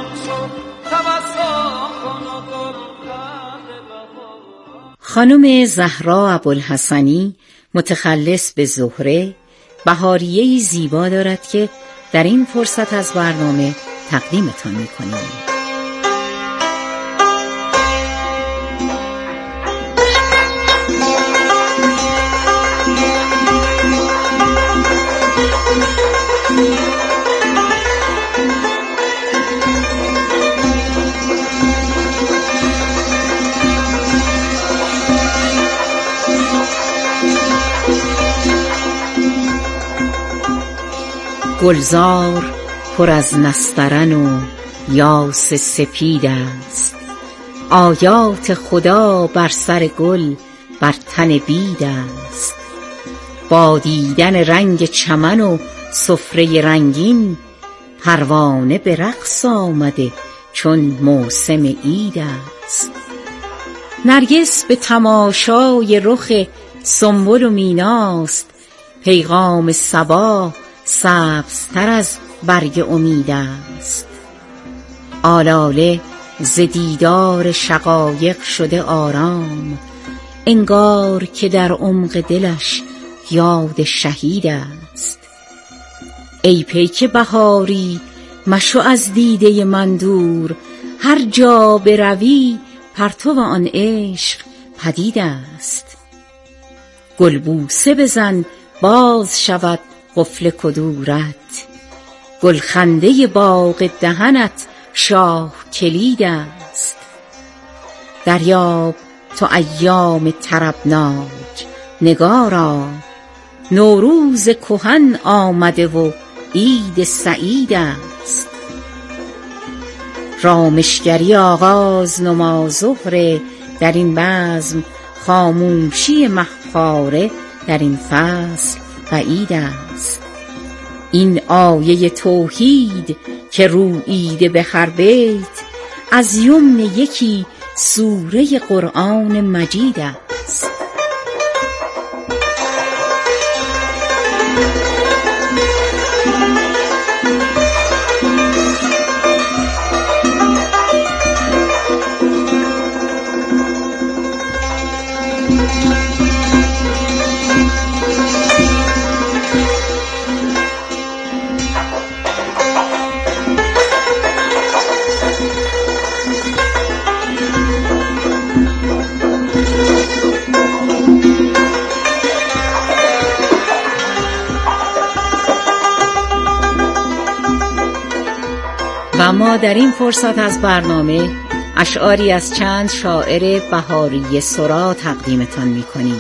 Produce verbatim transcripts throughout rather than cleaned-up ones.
خانم زهرا ابوالحسنی متخلص به زهره بهاریه‌ای زیبا دارد که در این فرصت از برنامه تقدیمتان می‌کنیم. گلزار پر از نسترن و یاس سپید است، آیات خدا بر سر گل بر تن بید است. با دیدن رنگ چمن و سفره رنگین، پروانه به رقص آمده چون موسم عید است. نرگس به تماشای رخ سنبل و میناست، پیغام صبا سبزتر از برگ امید است. آلاله ز دیدار شقایق شده آرام، انگار که در عمق دلش یاد شهید است. ای پیک بهاری مشو از دیده من دور، هر جا بروی پرتو آن عشق پدید است. گلبوسه بزن باز شود قفل کدورت، گلخنده باغ دهنت شاه کلید است. دریاب تو ایام طربناک نگارا، نوروز کهن آمده و عید سعید است. رامشگری آغاز نما زهره در این بزم، خاموشی مهپاره در این فصل بعید است. این آیه توحید که روییده به هر بیت، از یمن یکی سوره قرآن مجید است. و ما در این فرصت از برنامه اشعاری از چند شاعر بهاری سرا تقدیمتان می‌کنیم.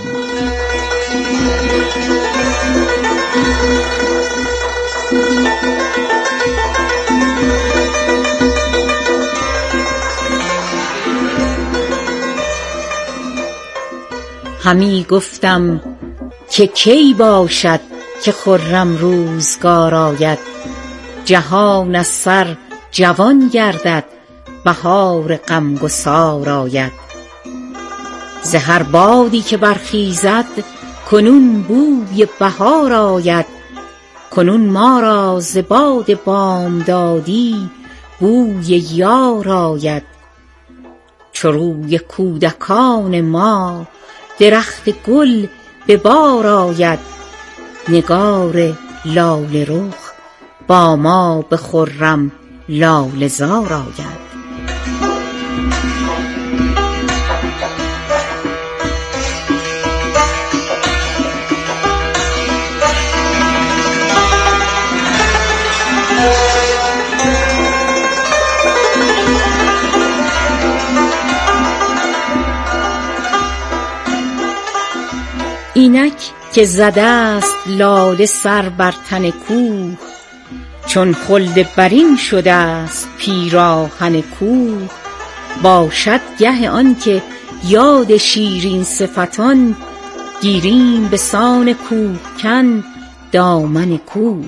همی گفتم که کی باشد که خرم روزگار آید، جهان از سر جوان گردد بهار غمگسار آید. ز هر بادی که برخیزد کنون بوی بهار آید، کنون ما را ز باد بامدادی بوی یار آید. چو روی کودکان ما درخت گل به بار آید، نگار لاله رخ با ما به خرم لاله زار آید. اینک که زده است لاله سر بر تن کوه، چون خلد برین شده است پیراهن کوه. باشد گه آن که یاد شیرین صفتان، گیریم به سان کوهکن دامن کوه.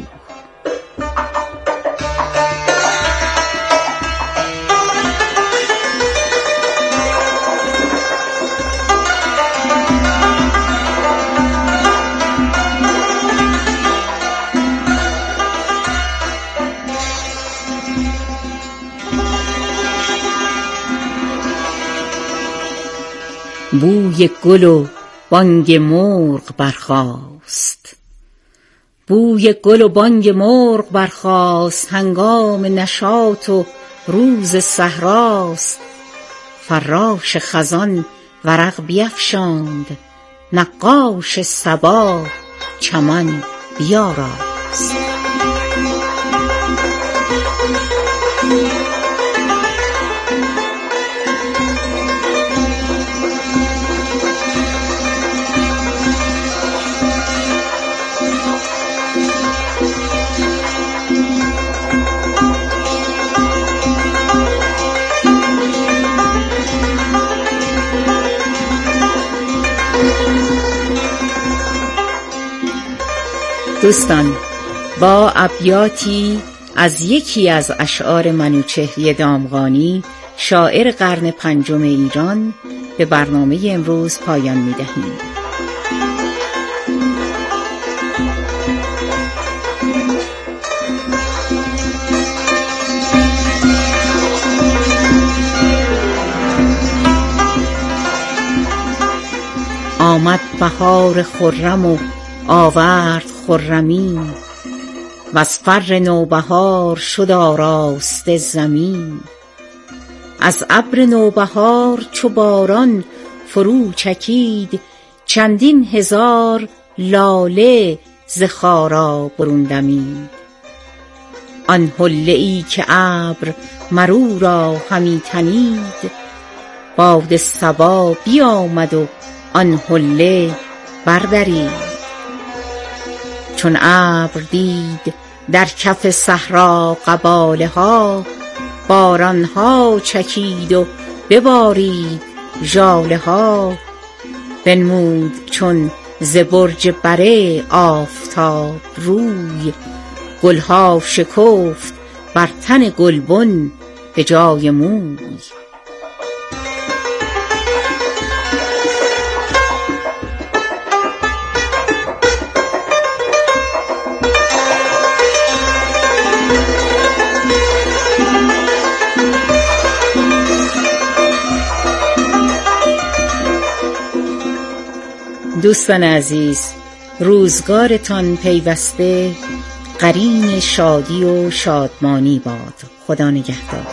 بوی گل و بانگ مرغ برخاست. بوی گل و بانگ مرغ برخاست، هنگام نشاط و روز صحراست. فراش خزان ورق بیفشاند، نقاش صبا چمن بیاراست. دوستان، با ابیاتی از یکی از اشعار منوچهری دامغانی، شاعر قرن پنجم ایران، به برنامه امروز پایان می‌دهیم. آمد بهار خرم و آورد خرمی، وز فر نوبهار شد آراسته زمین. از ابر نوبهار چو باران فرو چکید، چندین هزار لاله ز خارا برون دمید. آن حله ای که ابر مرو را همی تنید، باد صبا بیامد و آن حله بردرید. چون ابر دید در کف صحرا قباله ها، باران ها چکید و ببارید ژاله ها. بنمود چون ز برج بره آفتاب روی، گل ها شکفت بر تن گلبن به جای موی. دوستان عزیز، روزگارتان پیوسته قرین شادی و شادمانی باد. خدا نگهدار.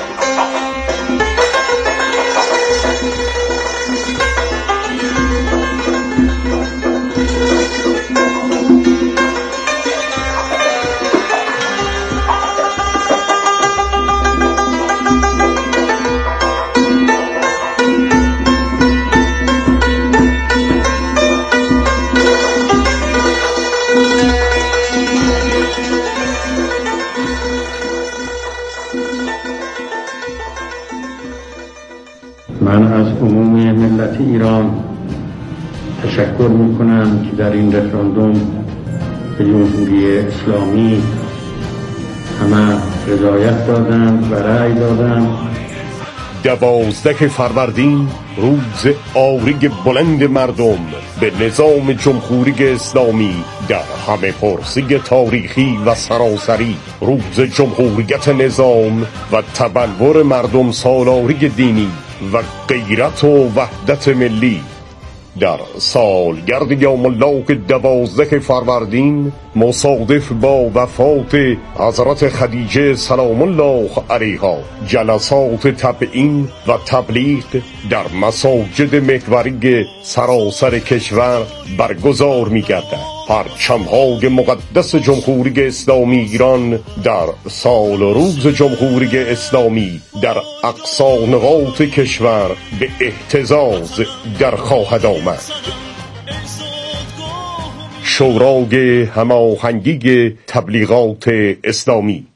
من از عموم ملت ایران تشکر میکنم که در این رفراندوم به جمهوری اسلامی همه رضایت دادند و رأی دادند. دوازده فروردین، روز آوری بلند مردم به نظام جمهوری اسلامی در همه پرسی تاریخی و سراسری، روز جمهوریت نظام و تبلور مردم سالاری دینی و غیرت و وحدت ملی. در سالگرد یوم الله دوازده فروردین، مصادف با وفات حضرت خدیجه سلام الله علیها، جلسات تبیین و تبلیغ در مساجد محوری سراسر کشور برگزار می‌گردد. پرچم‌های مقدس جمهوری اسلامی ایران در سال و روز جمهوری اسلامی در اقصا نقاط کشور به اهتزاز در خواهد آمد. شورای هماهنگی تبلیغات اسلامی.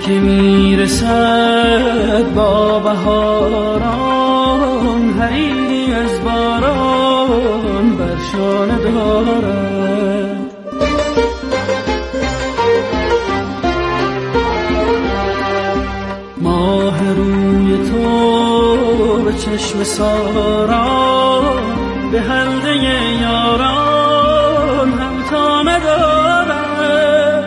که میرسد با بهاران، حریری از باران بر شانه دارد. ماه روی تو به چشم ساران، به حلقه یاران هم تامه دارد.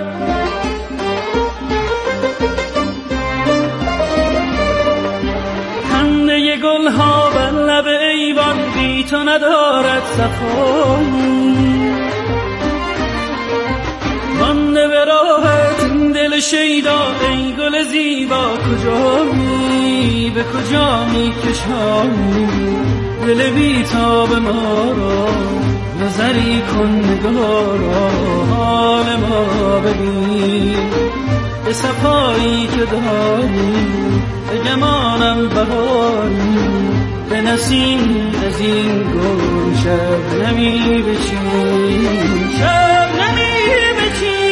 خنده گلها بر لب ایوان بی تو ندارد صفایی. مانده به راحت این دل شیدا ای گل زیبا، کجا می به کجا می کشانی دل بیتاب ما را. نظری کن نگارا حال ما ببین، به صفایی که داری به گمانم بهاری. به نسیم از این گل شب نمی بچین، شب نمی بچین.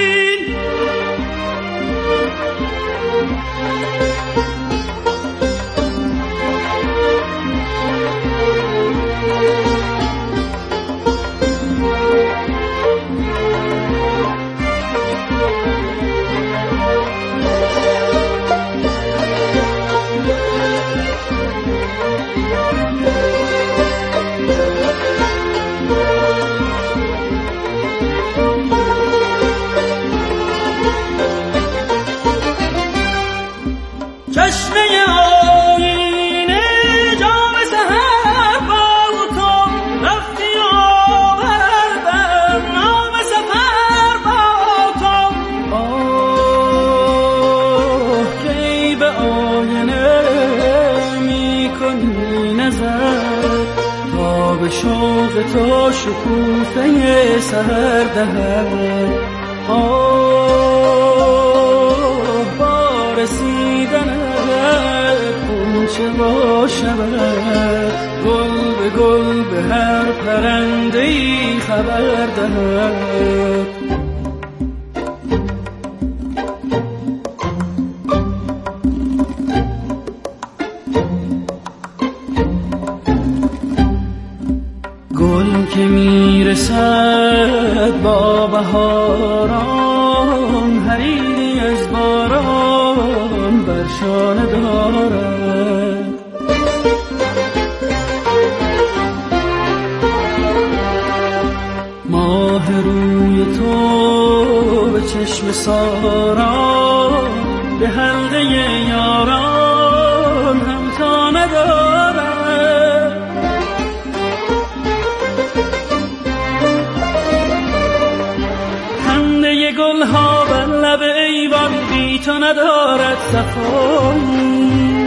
شوق تو شکوفه سحر دهد. آه با رسیدنت خونچه با شبت، گل به گل به هر پرنده‌ای خبر دهد. گل که میرسد با بهاران، حریری از باران بر شانه دارد. ماه روی تو به چشم ساران، به حلقه یاران هم تامه دارد. گلها بر لب ایوان بی تو ندارد صفایی.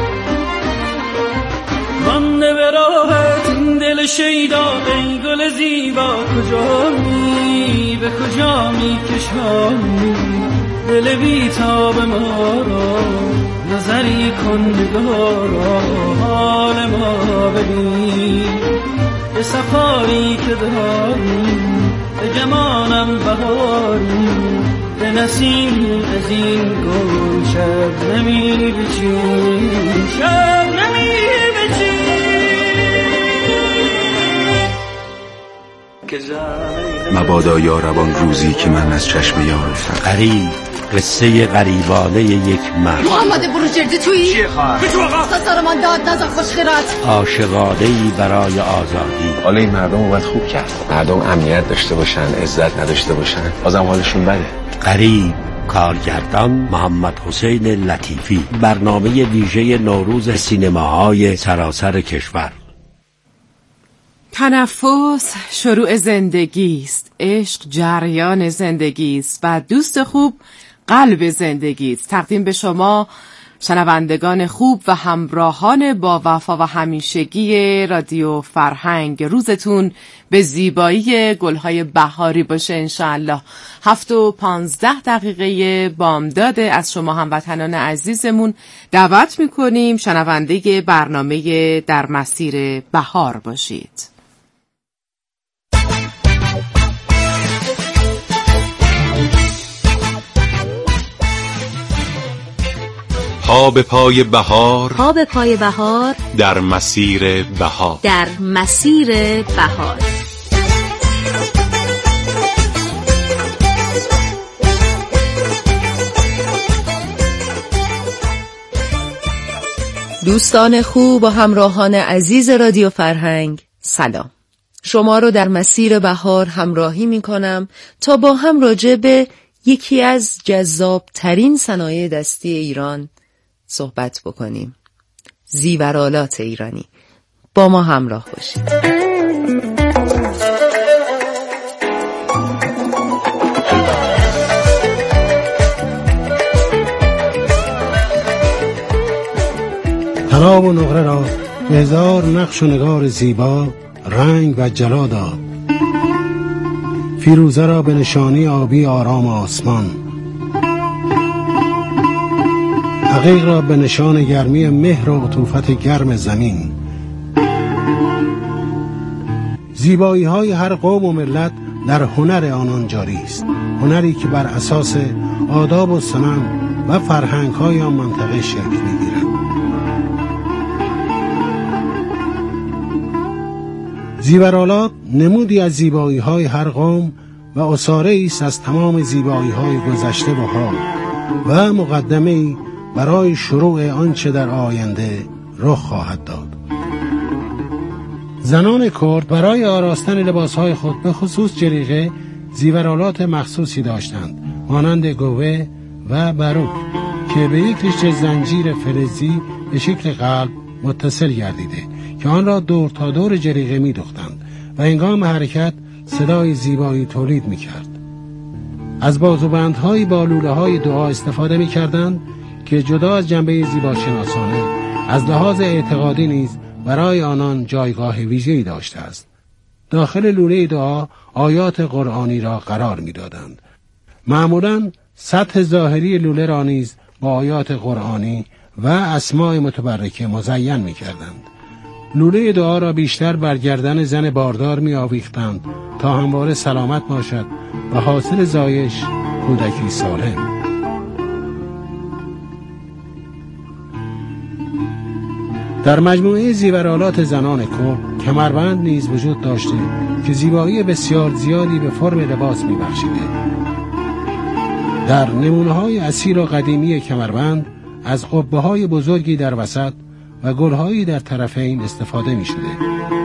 مانده به راحت این دل شیدا ای گل زیبا، کجا می به کجا می کشانی دل بیتاب ما را. نظری کن نگارا حال ما ببین، به صفایی که داری به گمانم بهاری. به نسیم از این گل شب نمی بچین، شب نمی بچین. مبادا یا روان روزی که من از چشم یار افتم. غریب، قصه غریبانه یک مرد. محمد بروجردی تویی؟ چیه خواهر؟ بچو آقا سازارمان داد نزا خوشخیرات. عاشقانه‌ای برای آزادی. حالا این مردم رو باید خوب کرد. مردم امنیت داشته باشن، عزت نداشته باشن، بازم حالشون بده. غریب، کارگردان محمد حسین لطیفی. برنامه ویژه نوروز سینماهای سراسر کشور. تنفس شروع زندگی است، عشق جریان زندگی است و دوست خوب قلب زندگی است. تقدیم به شما شنوندگان خوب و همراهان با وفا و همیشگی رادیو فرهنگ. روزتون به زیبایی گلهای بهاری باشه انشاءالله. هفت و پانزده دقیقه بامداد از شما هموطنان عزیزمون دعوت میکنیم شنونده برنامه در مسیر بهار باشید. پا به پای بهار، پا به پای بهار، در مسیر بهار، در مسیر بهار. دوستان خوب و همراهان عزیز رادیو فرهنگ، سلام. شما رو در مسیر بهار همراهی می کنم تا با هم راجع به یکی از جذاب ترین صنایع دستی ایران صحبت بکنیم. زیورآلات ایرانی. با ما همراه باشید. طلا و نقره را به هزار نقش و نگار زیبا رنگ و جلا داد. فیروزه را به نشانی آبی آرام آسمان، عقیق را به نشان گرمی مهر و عطوفت گرم زمین. زیبایی های هر قوم و ملت در هنر آنان جاری است، هنری که بر اساس آداب و سنن و فرهنگ های آن منطقه شکل می‌گیرد. زیورآلات نمودی از زیبایی های هر قوم و اساره است از تمام زیبایی های گذشته و حال و مقدمه‌ای برای شروع آنچه در آینده رخ خواهد داد. زنان کرد برای آراستن لباسهای خود به خصوص جریقه زیورآلات مخصوصی داشتند، مانند گوه و بروک که به یک ریشه زنجیر فلزی به شکل قلب متصل گردیده که آن را دور تا دور جریقه می دوختند و هنگام حرکت صدای زیبایی تولید می کرد. از بازوبندهای با لوله های دعا استفاده می کردند که جدا از جنبه زیباشناسانه از لحاظ اعتقادی نیز برای آنان جایگاه ویژه‌ای داشته است. داخل لوله دعا آیات قرآنی را قرار می دادند. معمولاً سطح ظاهری لوله را نیز با آیات قرآنی و اسماء متبرکه مزین می کردند. لوله دعا را بیشتر بر گردن زن باردار می آویختند تا همواره سلامت باشد و حاصل زایش کودکی سالم. در مجموعه زیورآلات زنان کرد کمربند نیز وجود داشته که زیبایی بسیار زیادی به فرم لباس می بخشیده. در نمونه‌های اصیل و قدیمی کمربند از قبه‌های بزرگی در وسط و گل‌هایی در طرفین استفاده می شده.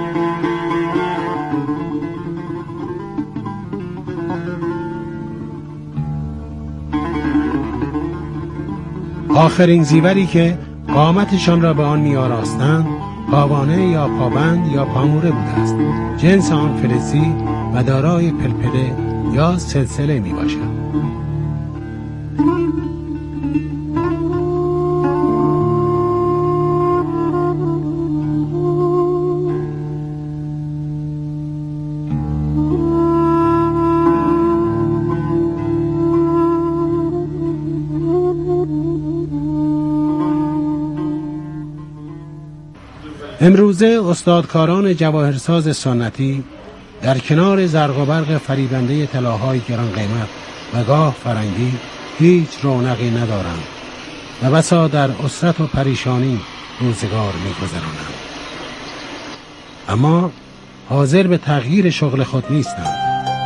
آخرین زیوری که قامتشان را به آن می آراستند پاوانه یا پابند یا پاموره بوده است. جنس آن فلزی و دارای پلپله یا سلسله می باشد. امروزه استادکاران جواهرساز سنتی در کنار زرق و برق فریبنده طلاهای گران قیمت و گاه فرنگی هیچ رونقی ندارند و بسا در اسرت و پریشانی روزگار می‌گذرانند، اما حاضر به تغییر شغل خود نیستند.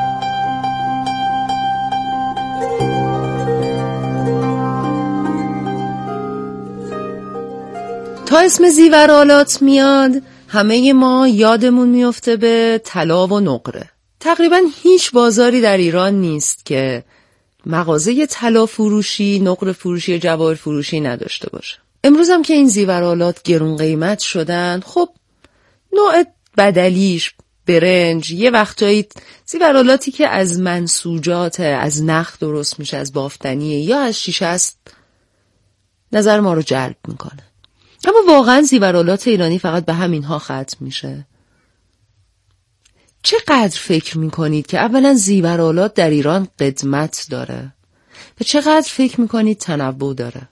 تا اسم زیورآلات میاد همه ما یادمون میفته به طلا و نقره. تقریبا هیچ بازاری در ایران نیست که مغازه طلا فروشی، نقره فروشی، جواهر فروشی نداشته باشه. امروز هم که این زیورآلات گرون قیمت شدن، خب نوع بدلیش برنج، یه وقتایی زیورآلاتی که از منسوجات، از نخ درست میشه، از بافتنیه یا از شیشه است، نظر ما رو جلب میکنه. اما واقعا زیورآلات ایرانی فقط به همینها ختم میشه؟ چقدر فکر میکنید که اولا زیورآلات در ایران قدمت داره و چقدر فکر میکنید تنوع داره؟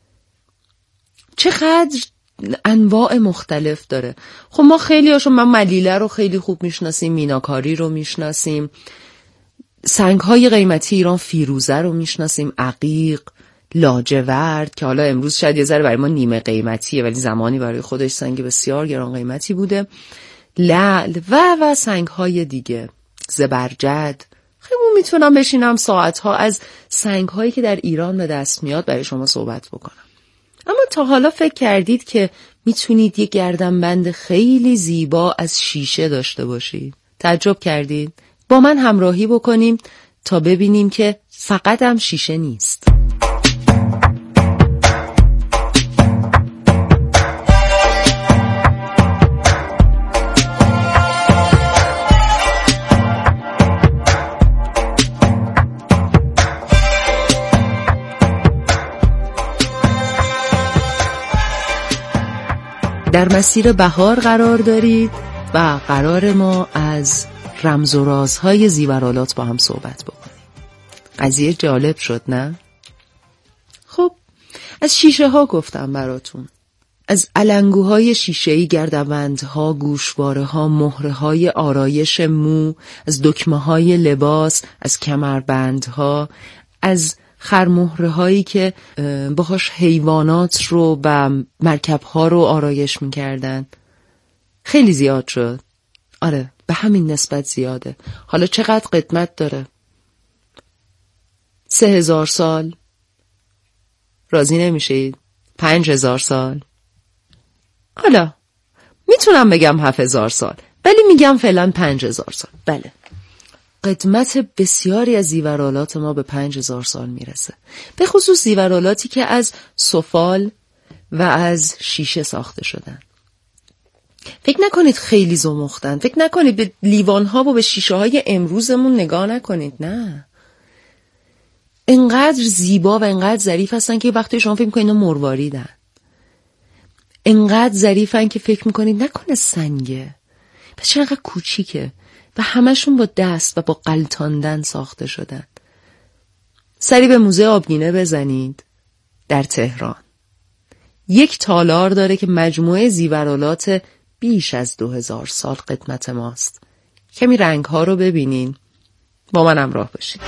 چقدر انواع مختلف داره؟ خب ما خیلی هاشون، من ملیله رو خیلی خوب میشناسیم، میناکاری رو میشناسیم، سنگ‌های قیمتی ایران فیروزه رو میشناسیم، عقیق، لاجورد که حالا امروز شاید یه ذره برای ما نیمه قیمتیه ولی زمانی برای خودش سنگ بسیار گران قیمتی بوده، لعل و و سنگ‌های دیگه، زبرجد. خیلی میتونم بشینم ساعت‌ها از سنگ‌هایی که در ایران به دست میاد برای شما صحبت بکنم. اما تا حالا فکر کردید که میتونید یه گردنبند خیلی زیبا از شیشه داشته باشید؟ تعجب کردید؟ با من همراهی بکنیم تا ببینیم که فقط هم شیشه نیست. در مسیر بهار قرار دارید و قرار ما از رمز و رازهای زیورآلات با هم صحبت بکنیم. قضیه جالب شد نه؟ خب از شیشه ها گفتم براتون، از علنگوهای شیشه‌ای، گردنبندها، گوشواره‌ها، مهره‌های آرایش مو، از دکمه‌های لباس، از کمربندها، از خرمهره هایی که باهاش حیوانات رو و مرکب ها رو آرایش میکردن. خیلی زیاد شد. آره به همین نسبت زیاده. حالا چقدر قدمت داره؟ سه هزار سال؟ راضی نمیشید؟ پنج هزار سال؟ حالا میتونم بگم هفت هزار سال ولی میگم فعلا پنج هزار سال. بله قدمت بسیاری از زیورآلات ما به پنج هزار سال میرسه، به خصوص زیورآلاتی که از سفال و از شیشه ساخته شدن. فکر نکنید خیلی زمختن، فکر نکنید به لیوان‌ها و به شیشه‌های امروزمون نگاه نکنید، نه. انقدر زیبا و انقدر ظریف هستن که وقتی شما فکر می‌کنید اینا مرواریدن. انقدر ظریفن که فکر می‌کنید نکنه سنگه. پس چرا انقدر کوچیکه؟ و همشون با دست و با غلتاندن ساخته شدن. سری به موزه آبگینه بزنید در تهران. یک تالار داره که مجموعه زیورآلات بیش از دو هزار سال قدمت ماست. کمی رنگ ها رو ببینین، با من همراه باشید.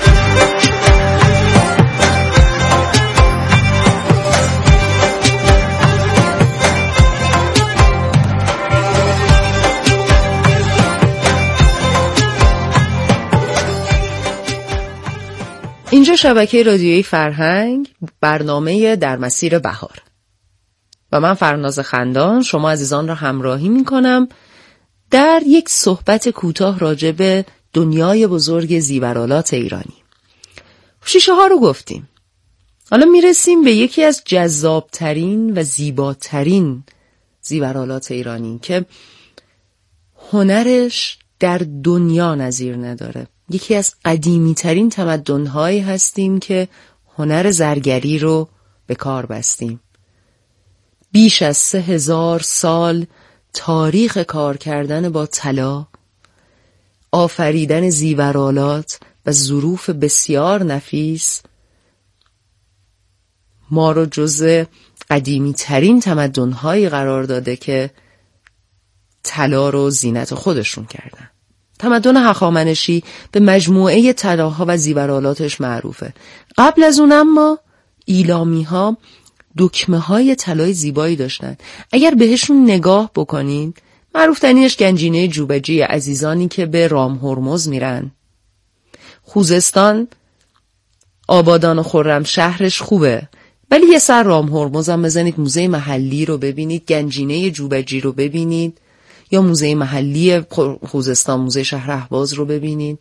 اینجا شبکه رادیویی فرهنگ، برنامه در مسیر بهار و من فرناز خندان شما عزیزان را همراهی می کنم در یک صحبت کوتاه راجع به دنیای بزرگ زیورآلات ایرانی. شیشه ها رو گفتیم، حالا می رسیم به یکی از جذابترین و زیباترین زیورآلات ایرانی که هنرش در دنیا نظیر نداره. یکی از قدیمی ترین تمدن‌هایی هستیم که هنر زرگری رو به کار بستیم. بیش از سه هزار سال تاریخ کار کردن با طلا، آفریدن زیورآلات و ظروف بسیار نفیس ما رو جزء قدیمی ترین تمدن‌هایی قرار داده که طلا رو زینت خودشون کردن. تمدن هخامنشی به مجموعه طلاها و زیورآلاتش معروفه. قبل از اون اما ایلامی ها دکمه های طلای زیبایی داشتن. اگر بهشون نگاه بکنید، معروف ترینش گنجینه جوبجی عزیزانی که به رام هرمز میرن. خوزستان آبادان و خرم شهرش خوبه، ولی یه سر رام هرمز هم بزنید، موزه محلی رو ببینید، گنجینه جوبجی رو ببینید، یا موزه محلی خوزستان، موزه شهر اهواز رو ببینید.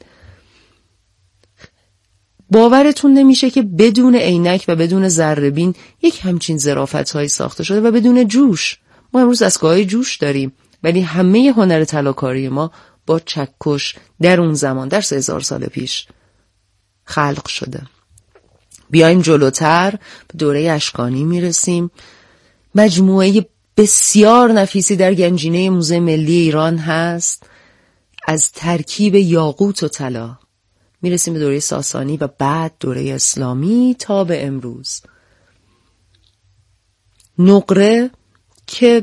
باورتون نمیشه که بدون عینک و بدون ذره‌بین یک همچین ظرافت‌هایی ساخته شده و بدون جوش. ما امروز دستگاه‌های جوش داریم، ولی همه هنر طلاکاری ما با چکش در اون زمان، در سه هزار سال پیش خلق شده. بیایم جلوتر، به دوره اشکانی میرسیم. مجموعه بسیار نفیسی در گنجینه موزه ملی ایران هست از ترکیب یاقوت و طلا. میرسیم به دوره ساسانی و بعد دوره اسلامی تا به امروز. نقره که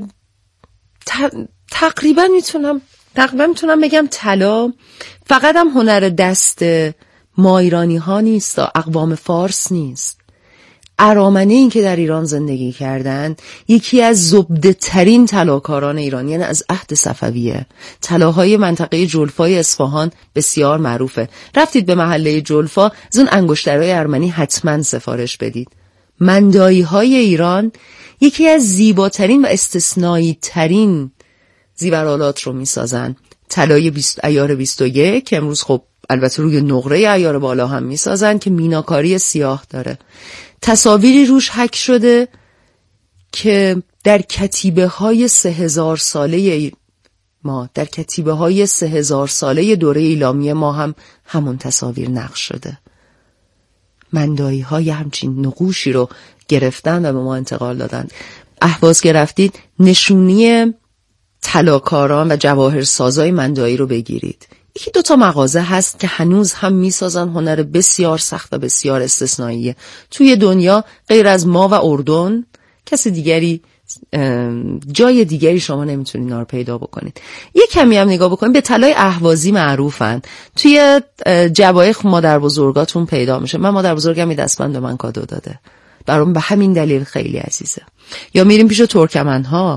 تقریبا میتونم تقریبا میتونم بگم طلا فقط هم هنر دست ما ایرانی ها نیست، اقوام فارس نیست. ارامنه این که در ایران زندگی کردن یکی از زبده ترین طلاکاران ایران، یعنی از عهد صفویه. طلاهای منطقه جلفای اصفهان بسیار معروفه. رفتید به محله جلفا، از اون انگشترهای ارمنی حتما سفارش بدید. مندایی های ایران یکی از زیباترین و استثنایی ترین زیورآلات رو میسازن. طلای عیار بیست و یک که امروز خب البته روی نقره عیار بالا هم میسازن که میناکاری سیاه داره. تصاویری روش حک شده که در کتیبه های سه هزار ساله ما در کتیبه های سه هزار ساله دوره ایلامی ما هم همون تصاویر نقش شده. مندایی های همچین نقوشی رو گرفتن و به ما انتقال دادن. اهواز گرفتید، نشونی طلاکاران و جواهرسازای مندایی رو بگیرید. یکی دو تا مغازه هست که هنوز هم میسازن، هنر بسیار سخت و بسیار استثنائیه. توی دنیا غیر از ما و اردن کسی دیگری جای دیگری شما نمیتونید اینا رو پیدا بکنید. یه کمی هم نگاه بکنید، به طلای اهوازی معروفن. توی جوایخ مادر بزرگاتون پیدا میشه. من مادر بزرگم یه دستبند به من کادو داده، برام به همین دلیل خیلی عزیزه. یا میریم پیش ترکمن‌ها.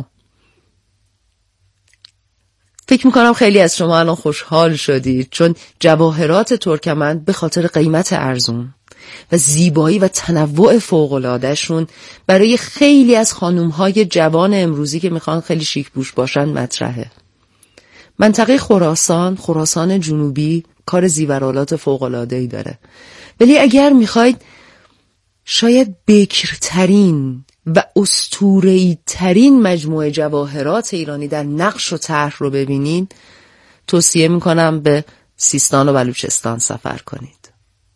فکر میکنم خیلی از شما الان خوشحال شدید، چون جواهرات ترکمن به خاطر قیمت ارزون و زیبایی و تنوع فوق‌العاده‌شون برای خیلی از خانوم‌های جوان امروزی که میخوان خیلی شیک پوش باشن مطرحه. منطقه خراسان، خراسان جنوبی کار زیورآلات فوق‌العاده‌ای داره. ولی اگر میخواید شاید بکرترین و اسطوره‌ای ترین مجموعه جواهرات ایرانی در نقش و طرح رو ببینین، توصیه میکنم به سیستان و بلوچستان سفر کنید.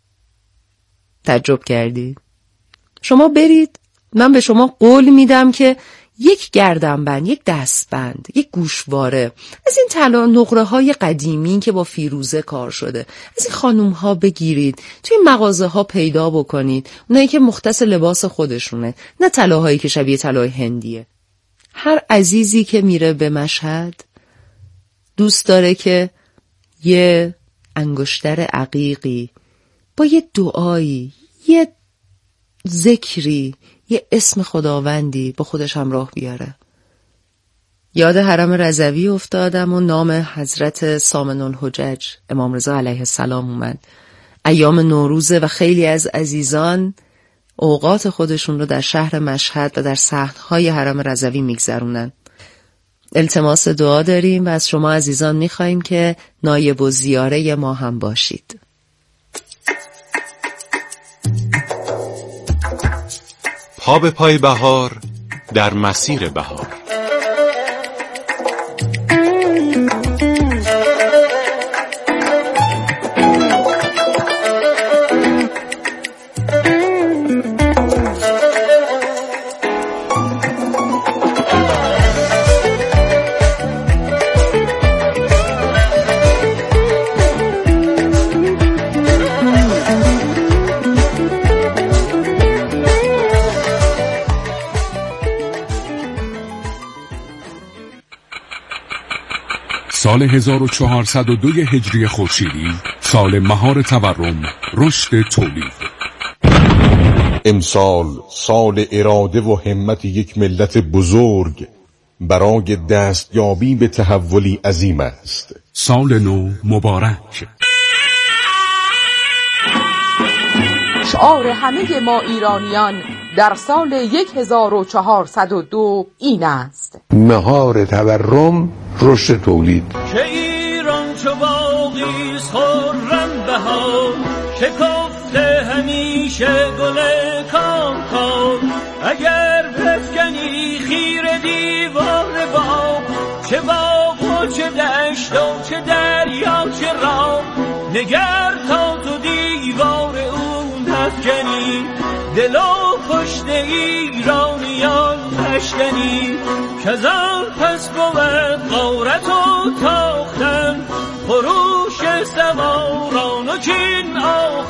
تعجب کردید؟ شما برید، من به شما قول میدم که یک گردنبند، یک دستبند، یک گوشواره از این طلا نقره های قدیمی که با فیروزه کار شده از این خانوم ها بگیرید، توی مغازه ها پیدا بکنید، اونایی که مختص لباس خودشونه، نه طلاهایی که شبیه طلای هندیه. هر عزیزی که میره به مشهد دوست داره که یه انگشتر عقیقی با یه دعایی، یه ذکری، یه اسم خداوندی با خودش همراه بیاره. یاد حرم رضوی افتادم و نام حضرت سامن الحجج امام رضا علیه السلام اومد. ایام نوروزه و خیلی از عزیزان اوقات خودشون رو در شهر مشهد و در صحنهای حرم رضوی میگذرونن. التماس دعا داریم و از شما عزیزان میخواییم که نایب و زیاره ما هم باشید. پا به پای بهار در مسیر بهار. سال هزار و چهارصد و دو هجری خورشیدی، سال مهار تورم، رشد تولید. امسال سال اراده و همت یک ملت بزرگ برای دستیابی به تحولی عظیم است. سال نو مبارک. شعار همه ما ایرانیان در سال هزار و چهارصد و دو این است: مهار تورم، رشد تولید. که ایران چو باغی خرم بهار، شکفته همیشه گل کام کام. اگر بفکنی خیر دیوار باغ، چه باغ و چه دشت و چه دریا چه راه، نگر تا تو دیوار اون نفکنی، دل و پشت ایرانیان نشکنی. کزان پس بود غارت و تاختن، خروش سواران و کین آخر.